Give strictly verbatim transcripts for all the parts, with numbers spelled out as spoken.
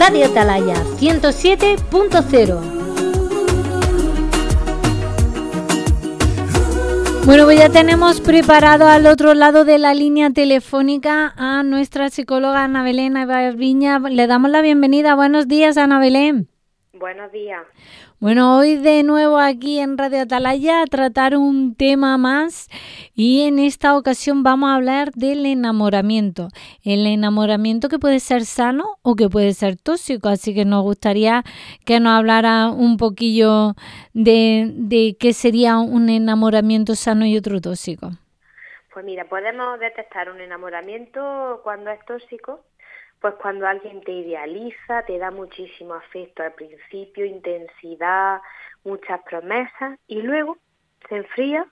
Radio Atalaya ciento siete punto cero. Bueno, pues ya tenemos preparado al otro lado de la línea telefónica a nuestra psicóloga Ana Belén Viña. Le damos la bienvenida. Buenos días, Ana Belén. Buenos días. Bueno, hoy de nuevo aquí en Radio Atalaya a tratar un tema más y en esta ocasión vamos a hablar del enamoramiento. El enamoramiento que puede ser sano o que puede ser tóxico, así que nos gustaría que nos hablara un poquillo de, de qué sería un enamoramiento sano y otro tóxico. Pues mira, podemos detectar un enamoramiento cuando es tóxico. Pues cuando alguien te idealiza, te da muchísimo afecto al principio, intensidad, muchas promesas y luego se enfría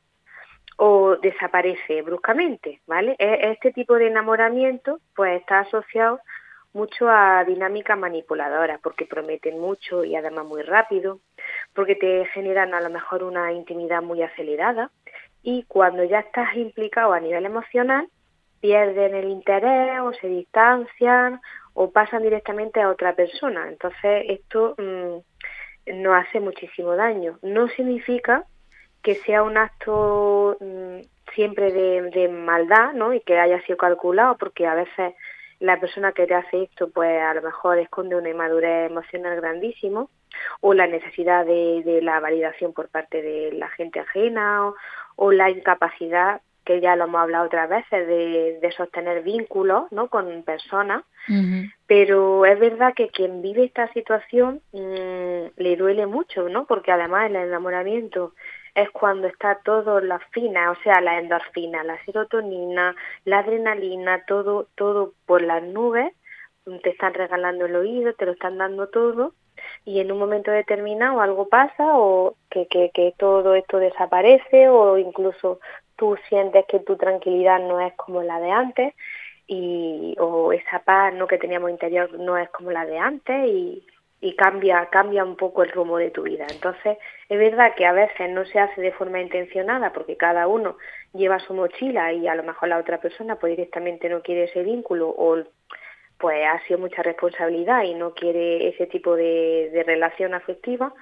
o desaparece bruscamente, ¿vale? Este tipo de enamoramiento pues está asociado mucho a dinámicas manipuladoras porque prometen mucho y además muy rápido, porque te generan a lo mejor una intimidad muy acelerada y cuando ya estás implicado a nivel emocional, pierden el interés o se distancian o pasan directamente a otra persona. Entonces esto mmm, nos hace muchísimo daño. No significa que sea un acto mmm, siempre de, de maldad, ¿no? Y que haya sido calculado, porque a veces la persona que te hace esto pues a lo mejor esconde una inmadurez emocional grandísimo o la necesidad de, de la validación por parte de la gente ajena o, o la incapacidad, que ya lo hemos hablado otras veces, de, de sostener vínculos, ¿no?, con personas. Uh-huh. Pero es verdad que quien vive esta situación mmm, le duele mucho, ¿no?, porque además el enamoramiento es cuando está todo las finas, o sea, la endorfina, la serotonina, la adrenalina, todo, todo por las nubes, te están regalando el oído, te lo están dando todo, y en un momento determinado algo pasa o que, que, que todo esto desaparece o incluso tú sientes que tu tranquilidad no es como la de antes y o esa paz, ¿no?, que teníamos interior no es como la de antes y, y cambia cambia un poco el rumbo de tu vida. Entonces es verdad que a veces no se hace de forma intencionada porque cada uno lleva su mochila y a lo mejor la otra persona pues directamente no quiere ese vínculo o pues ha sido mucha responsabilidad y no quiere ese tipo de, de relación afectiva,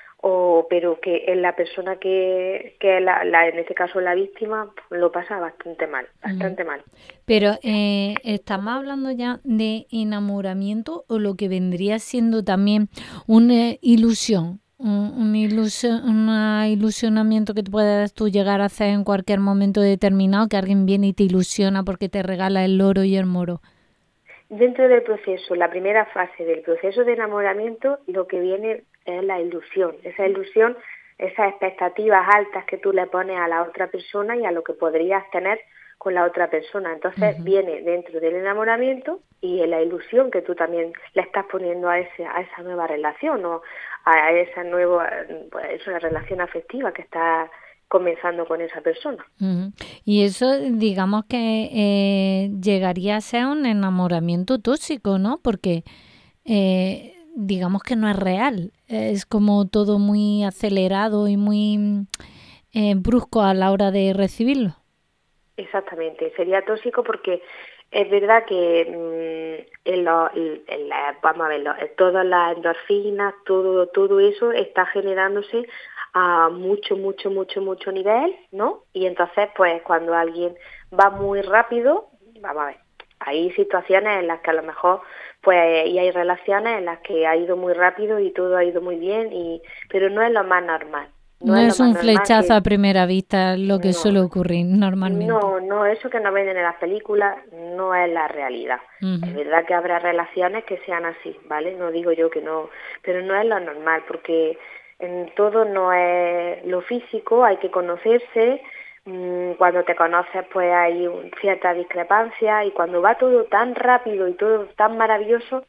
o pero que es la persona que, que la, la, en este caso la víctima, lo pasa bastante mal, bastante uh-huh. mal. Pero eh, ¿estamos hablando ya de enamoramiento o lo que vendría siendo también una ilusión? Un, un ilusión, un ilusionamiento que te puedes tú llegar a hacer en cualquier momento determinado, que alguien viene y te ilusiona porque te regala el oro y el moro. Dentro del proceso, la primera fase del proceso de enamoramiento, lo que viene es la ilusión. Esa ilusión, esas expectativas altas que tú le pones a la otra persona y a lo que podrías tener con la otra persona. Entonces uh-huh. viene dentro del enamoramiento y en la ilusión que tú también le estás poniendo a ese a esa nueva relación o a esa nueva pues, esa relación afectiva que está comenzando con esa persona. Uh-huh. Y eso, digamos que eh, llegaría a ser un enamoramiento tóxico, ¿no? Porque eh, digamos que no es real, es como todo muy acelerado y muy eh, brusco a la hora de recibirlo. Exactamente, sería tóxico porque es verdad que mmm, en lo, en la, vamos a ver, todas las endorfinas, todo, todo eso está generándose a mucho, mucho, mucho, mucho nivel, ¿no? Y entonces, pues, cuando alguien va muy rápido, vamos a ver, hay situaciones en las que a lo mejor, pues, y hay relaciones en las que ha ido muy rápido y todo ha ido muy bien, y pero no es lo más normal. No, no es, es un flechazo que, a primera vista lo que no, suele ocurrir normalmente. No, no, eso que nos venden en las películas no es la realidad. Uh-huh. Es verdad que habrá relaciones que sean así, ¿vale? No digo yo que no, pero no es lo normal porque en todo no es lo físico, hay que conocerse. Cuando te conoces pues hay un, cierta discrepancia y cuando va todo tan rápido y todo tan maravilloso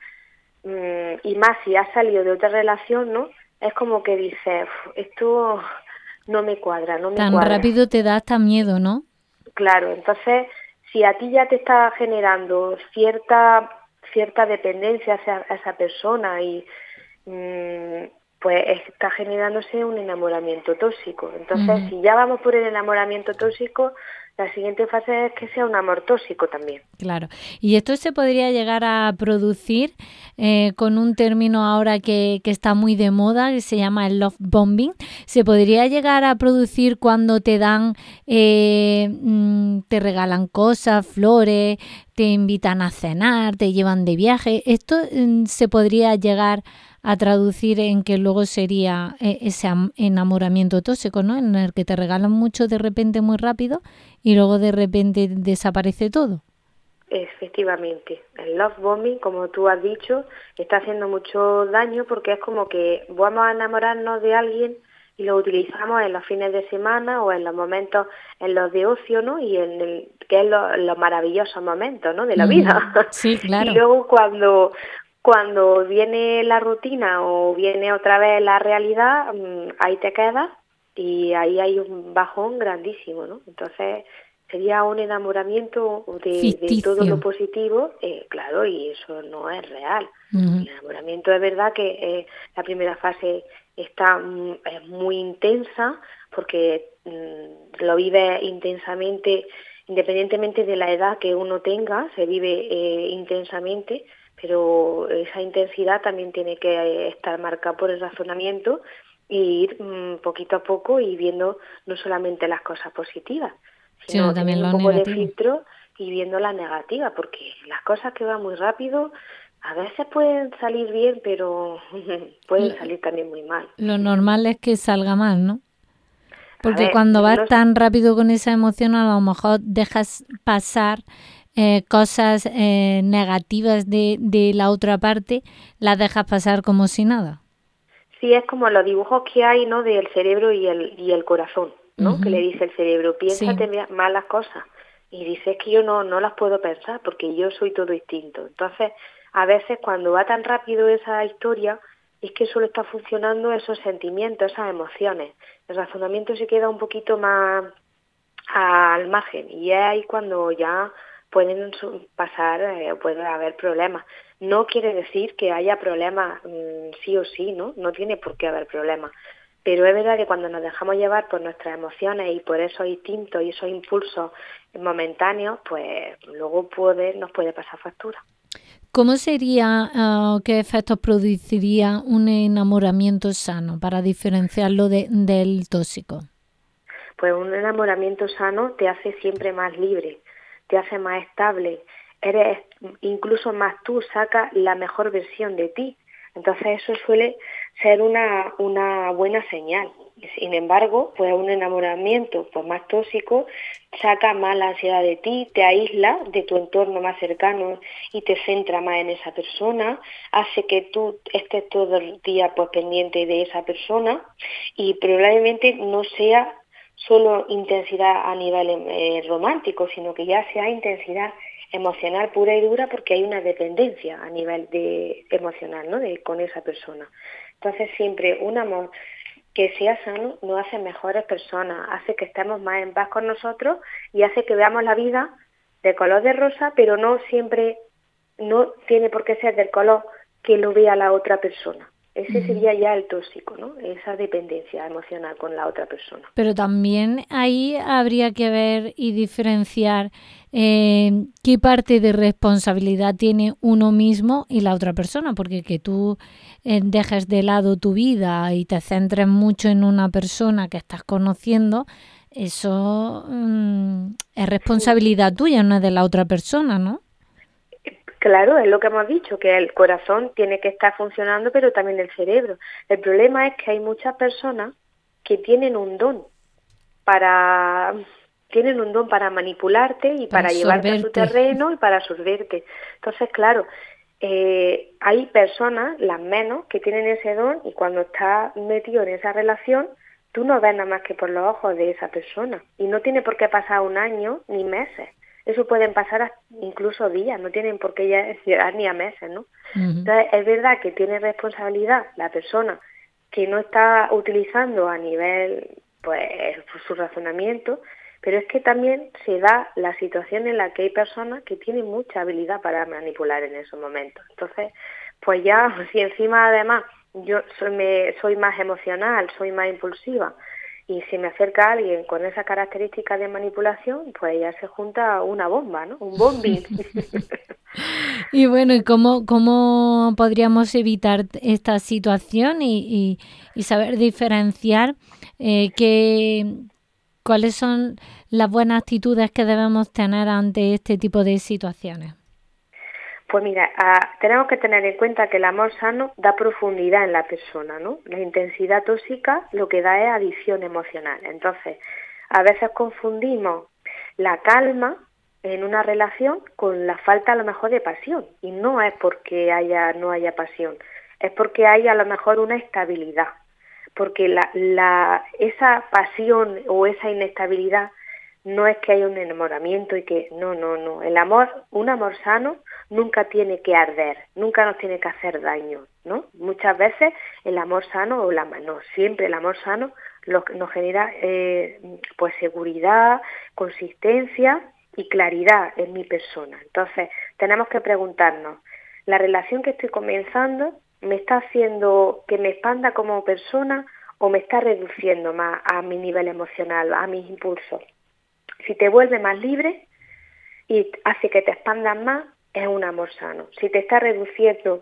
y más si has salido de otra relación, ¿no? Es como que dices, esto no me cuadra, no me tan cuadra. Tan rápido te da hasta miedo, ¿no? Claro, entonces si a ti ya te está generando cierta cierta dependencia hacia esa persona y mmm, pues está generándose un enamoramiento tóxico. Entonces, uh-huh. si ya vamos por el enamoramiento tóxico, La siguiente fase es que sea un amor tóxico también. Claro. Y esto se podría llegar a producir eh, con un término ahora que, que está muy de moda, que se llama el love bombing. Se podría llegar a producir cuando te dan, eh, te regalan cosas, flores, te invitan a cenar, te llevan de viaje. Esto eh, se podría llegar a traducir en que luego sería eh, ese enamoramiento tóxico, ¿no? En el que te regalan mucho de repente muy rápido y luego de repente desaparece todo. Efectivamente, el love bombing, como tú has dicho, está haciendo mucho daño porque es como que vamos a enamorarnos de alguien y lo utilizamos en los fines de semana o en los momentos, en los de ocio, ¿no? Y en el que es lo- los maravillosos momentos, ¿no? De la vida. Uh-huh. Sí, claro. Y luego cuando cuando viene la rutina o viene otra vez la realidad, ahí te quedas y ahí hay un bajón grandísimo, ¿no? Entonces sería un enamoramiento de, de todo lo positivo, eh, claro, y eso no es real. Uh-huh. El enamoramiento es verdad que eh, la primera fase está es muy intensa porque mmm, lo vive intensamente, independientemente de la edad que uno tenga, se vive eh, intensamente, pero esa intensidad también tiene que estar marcada por el razonamiento y ir mmm, poquito a poco y viendo no solamente las cosas positivas, sino sí, también un poco negativo. De filtro y viendo la negativa, porque las cosas que van muy rápido a veces pueden salir bien, pero pueden salir también muy mal. Lo normal es que salga mal, ¿no? Porque ver, cuando vas no tan rápido con esa emoción, a lo mejor dejas pasar eh, cosas eh, negativas de, de la otra parte, las dejas pasar como si nada. Sí, es como los dibujos que hay, ¿no? Del cerebro y el y el corazón, ¿no? Uh-huh. Que le dice el cerebro, piénsate sí. malas cosas. Y dices que yo no, no las puedo pensar porque yo soy todo distinto. Entonces, a veces cuando va tan rápido esa historia, es que solo está funcionando esos sentimientos, esas emociones. El razonamiento se queda un poquito más al margen y es ahí cuando ya pueden pasar, eh, puede haber problemas. No quiere decir que haya problemas mmm, sí o sí, ¿no? No tiene por qué haber problemas. Pero es verdad que cuando nos dejamos llevar por nuestras emociones y por esos instintos y esos impulsos momentáneos, pues luego puede, nos puede pasar factura. ¿Cómo sería, uh, qué efectos produciría un enamoramiento sano para diferenciarlo de, del tóxico? Pues un enamoramiento sano te hace siempre más libre, te hace más estable, eres incluso más tú, sacas la mejor versión de ti. Entonces eso suele ser una, una buena señal. Sin embargo, pues un enamoramiento pues más tóxico saca más la ansiedad de ti, te aísla de tu entorno más cercano y te centra más en esa persona, hace que tú estés todo el día pues pendiente de esa persona y probablemente no sea solo intensidad a nivel eh, romántico, sino que ya sea intensidad emocional pura y dura porque hay una dependencia a nivel de emocional, ¿no? De con esa persona. Entonces siempre un amor que sea sano nos hace mejores personas, hace que estemos más en paz con nosotros y hace que veamos la vida de color de rosa, pero no siempre, no tiene por qué ser del color que lo vea la otra persona. Ese sería ya el tóxico, ¿no? Esa dependencia emocional con la otra persona. Pero también ahí habría que ver y diferenciar eh, qué parte de responsabilidad tiene uno mismo y la otra persona, porque que tú eh, dejes de lado tu vida y te centres mucho en una persona que estás conociendo, eso mm, es responsabilidad tuya, no es de la otra persona, ¿no? Claro, es lo que hemos dicho, que el corazón tiene que estar funcionando, pero también el cerebro. El problema es que hay muchas personas que tienen un don para tienen un don para manipularte y para, para llevarte a su terreno y para absorberte. Entonces, claro, eh, hay personas, las menos, que tienen ese don y cuando estás metido en esa relación, tú no ves nada más que por los ojos de esa persona. Y no tiene por qué pasar un año ni meses. Eso pueden pasar incluso días, no tienen por qué llegar ni a meses, ¿no? Uh-huh. Entonces, es verdad que tiene responsabilidad la persona que no está utilizando a nivel, pues, su razonamiento, pero es que también se da la situación en la que hay personas que tienen mucha habilidad para manipular en esos momentos. Entonces, pues ya, si encima además yo soy, me, soy más emocional, soy más impulsiva, y si me acerca alguien con esa característica de manipulación, pues ya se junta una bomba, ¿no? Un bombing. Y bueno, ¿y cómo, cómo podríamos evitar esta situación y, y, y saber diferenciar eh, qué, cuáles son las buenas actitudes que debemos tener ante este tipo de situaciones? Pues mira, a, tenemos que tener en cuenta que el amor sano da profundidad en la persona, ¿no? La intensidad tóxica lo que da es adicción emocional. Entonces, a veces confundimos la calma en una relación con la falta a lo mejor de pasión. Y no es porque haya no haya pasión, es porque hay a lo mejor una estabilidad. Porque la, la, esa pasión o esa inestabilidad no es que haya un enamoramiento y que no, no, no. El amor, un amor sano nunca tiene que arder, nunca nos tiene que hacer daño, ¿no? Muchas veces el amor sano, o la, no, siempre el amor sano lo, nos genera eh, pues seguridad, consistencia y claridad en mi persona. Entonces, tenemos que preguntarnos, ¿la relación que estoy comenzando me está haciendo que me expanda como persona o me está reduciendo más a mi nivel emocional, a mis impulsos? Si te vuelve más libre y hace que te expandas más, es un amor sano. Si te está reduciendo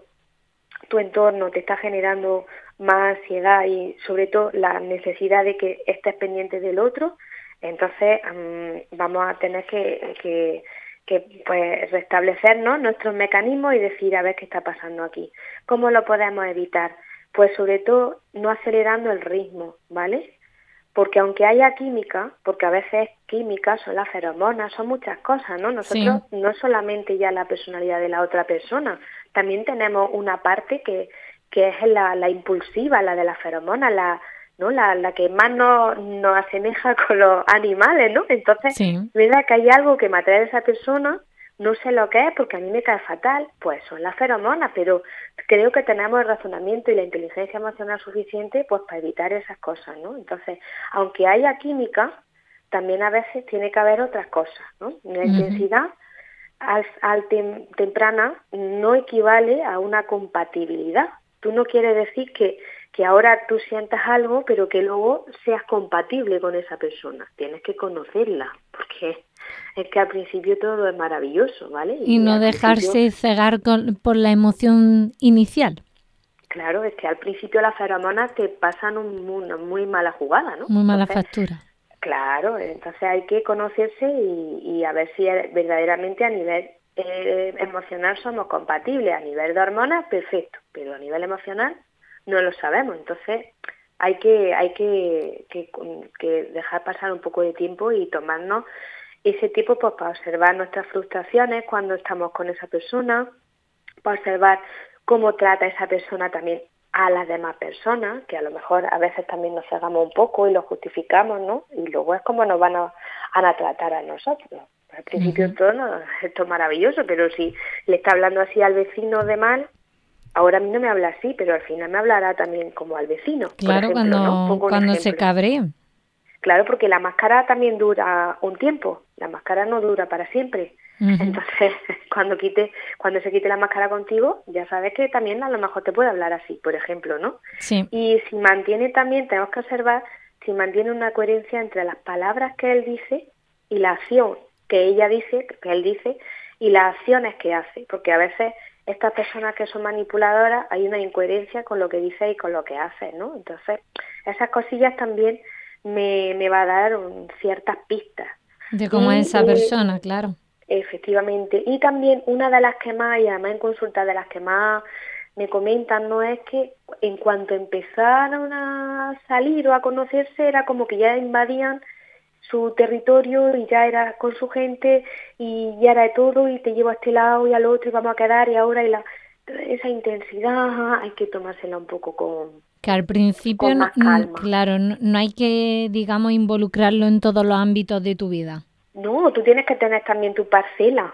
tu entorno, te está generando más ansiedad y sobre todo la necesidad de que estés pendiente del otro, entonces um, vamos a tener que, que, que pues, restablecer, ¿no?, nuestros mecanismos y decir a ver qué está pasando aquí. ¿Cómo lo podemos evitar? Pues sobre todo no acelerando el ritmo, ¿vale? Porque aunque haya química, porque a veces es química, son las feromonas, son muchas cosas, ¿no? Nosotros sí. No solamente ya la personalidad de la otra persona, también tenemos una parte que, que es la, la impulsiva, la de las feromonas, la, ¿no? la, la que más nos, nos asemeja con los animales, ¿no? Entonces, sí. ¿Verdad que hay algo que me atrae de esa persona? No sé lo que es porque a mí me cae fatal, pues son las feromonas, pero creo que tenemos el razonamiento y la inteligencia emocional suficiente pues para evitar esas cosas, ¿no? Entonces, aunque haya química, también a veces tiene que haber otras cosas, ¿no? La uh-huh. intensidad al, al tem, temprana no equivale a una compatibilidad. Tú no quieres decir que, que ahora tú sientas algo, pero que luego seas compatible con esa persona. Tienes que conocerla, porque es que al principio todo es maravilloso, ¿vale? Y, y no dejarse principio... cegar con, por la emoción inicial. Claro, es que al principio las feromonas te pasan un, una muy mala jugada, ¿no? Muy mala entonces, factura. Claro, entonces hay que conocerse y, y a ver si verdaderamente a nivel eh, emocional somos compatibles. A nivel de hormonas, perfecto, pero a nivel emocional no lo sabemos. Entonces hay que hay que, que, que dejar pasar un poco de tiempo y tomarnos ese tiempo pues, para observar nuestras frustraciones cuando estamos con esa persona, para observar cómo trata esa persona también a las demás personas, que a lo mejor a veces también nos cegamos un poco y lo justificamos, ¿no? Y luego es como nos van a, a tratar a nosotros. Al principio uh-huh. todo no, esto es maravilloso, pero si le está hablando así al vecino de mal, ahora a mí no me habla así, pero al final me hablará también como al vecino. Claro, por ejemplo, cuando, ¿no? cuando se cabree. Claro, porque la máscara también dura un tiempo, la máscara no dura para siempre. Uh-huh. Entonces, cuando quite, cuando se quite la máscara contigo, ya sabes que también a lo mejor te puede hablar así, por ejemplo, ¿no? Sí. Y si mantiene también, tenemos que observar si mantiene una coherencia entre las palabras que él dice y la acción que ella dice, que él dice, y las acciones que hace, porque a veces estas personas que son manipuladoras hay una incoherencia con lo que dice y con lo que hace, ¿no? Entonces, esas cosillas también me, me va a dar un, ciertas pistas. De cómo y, es esa persona, eh, claro. Efectivamente. Y también una de las que más, y además en consulta de las que más me comentan, no es que en cuanto empezaron a salir o a conocerse, era como que ya invadían su territorio y ya era con su gente y ya era de todo y te llevo a este lado y al otro y vamos a quedar y ahora y la esa intensidad hay que tomársela un poco con que al principio con más calma. Claro, no, no hay que, digamos, involucrarlo en todos los ámbitos de tu vida. No, tú tienes que tener también tu parcela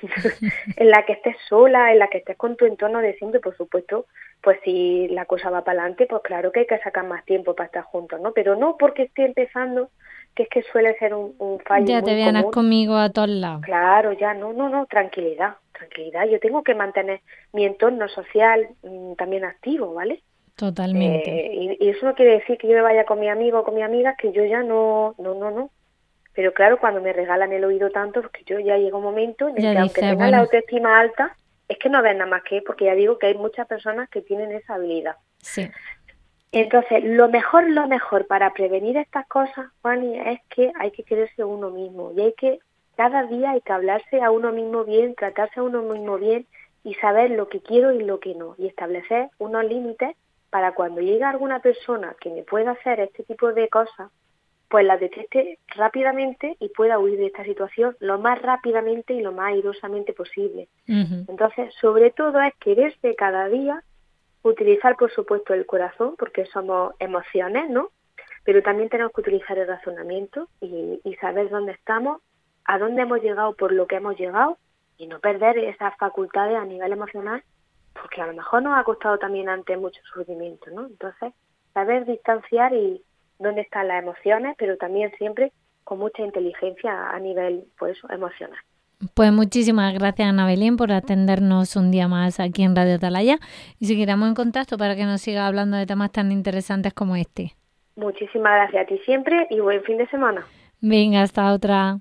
en la que estés sola, en la que estés con tu entorno de siempre, por supuesto. Pues si la cosa va para adelante, pues claro que hay que sacar más tiempo para estar juntos, ¿no? Pero no porque esté empezando, que es que suele ser un, un fallo ya muy te vienes común. Conmigo a todos lados. Claro, ya, no, no, no, tranquilidad, tranquilidad. Yo tengo que mantener mi entorno social mmm, también activo, ¿vale? Totalmente. Eh, y, y eso no quiere decir que yo me vaya con mi amigo o con mi amiga, que yo ya no, no, no, no. Pero claro, cuando me regalan el oído tanto, porque yo ya llega un momento en el Ya que aunque dice, tengan bueno. la autoestima alta, es que no ven nada más que, porque ya digo que hay muchas personas que tienen esa habilidad. Sí. Entonces, lo mejor, lo mejor para prevenir estas cosas, Juani, es que hay que quererse a uno mismo. Y hay que, cada día hay que hablarse a uno mismo bien, tratarse a uno mismo bien y saber lo que quiero y lo que no. Y establecer unos límites para cuando llegue alguna persona que me pueda hacer este tipo de cosas, pues la detecte rápidamente y pueda huir de esta situación lo más rápidamente y lo más airosamente posible. Uh-huh. Entonces, sobre todo es quererse cada día, utilizar, por supuesto, el corazón, porque somos emociones, ¿no? Pero también tenemos que utilizar el razonamiento y, y saber dónde estamos, a dónde hemos llegado por lo que hemos llegado y no perder esas facultades a nivel emocional, porque a lo mejor nos ha costado también antes mucho sufrimiento, ¿no? Entonces, saber distanciar y dónde están las emociones, pero también siempre con mucha inteligencia a nivel, pues, emocional. Pues muchísimas gracias, Ana Belén, por atendernos un día más aquí en Radio Atalaya y seguiremos en contacto para que nos siga hablando de temas tan interesantes como este. Muchísimas gracias a ti siempre y buen fin de semana. Venga, hasta otra.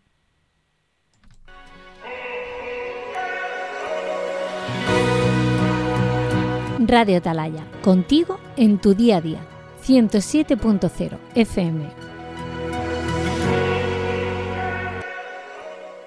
Radio Atalaya, contigo en tu día a día. ciento siete punto cero F M.